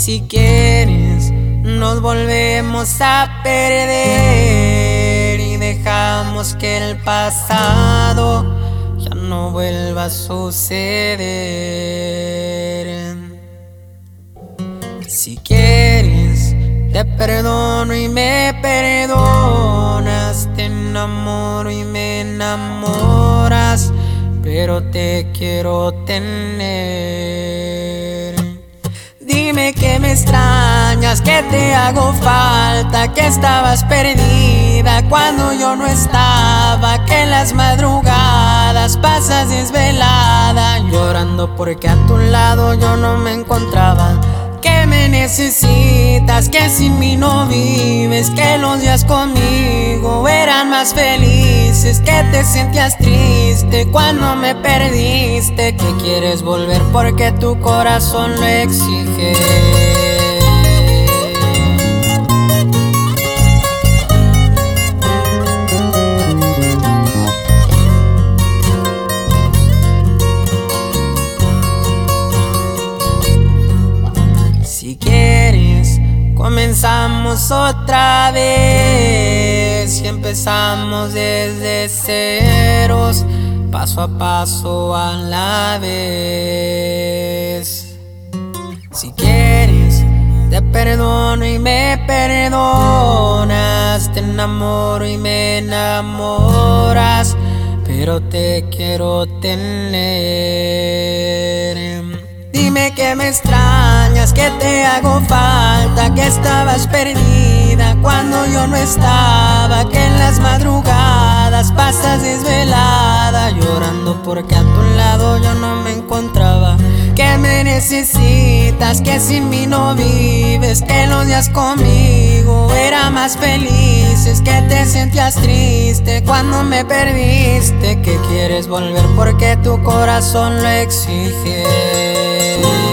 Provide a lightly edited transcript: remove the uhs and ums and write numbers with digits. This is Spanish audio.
Si quieres, nos volvemos a perder y dejamos que el pasado ya no vuelva a suceder. Si quieres, te perdono y me perdonas, te enamoro y me enamoras, pero te quiero tener. Dime que me extrañas, que te hago falta, que estabas perdida cuando yo no estaba, que en las madrugadas pasas desvelada, llorando porque a tu lado yo no me encontraba. Que me necesitas, que sin mí no vives, que los días conmigo eran más felices, que te sentías triste cuando me perdiste, que quieres volver porque tu corazón lo exige. Si quieres, comenzamos otra vez y empezamos desde ceros, paso a paso a la vez. Si quieres, te perdono y me perdonas, te enamoro y me enamoras, pero te quiero tener. Dime que me extrañas, que te hago falta, que estabas perdida cuando yo no estaba, que en las madrugadas pasas desvelada, llorando porque a tu lado yo no me encontraba. Que me necesitas, que sin mí no vives, que los días conmigo eran más felices, que te sentías triste cuando me perdiste, que quieres volver porque tu corazón lo exige.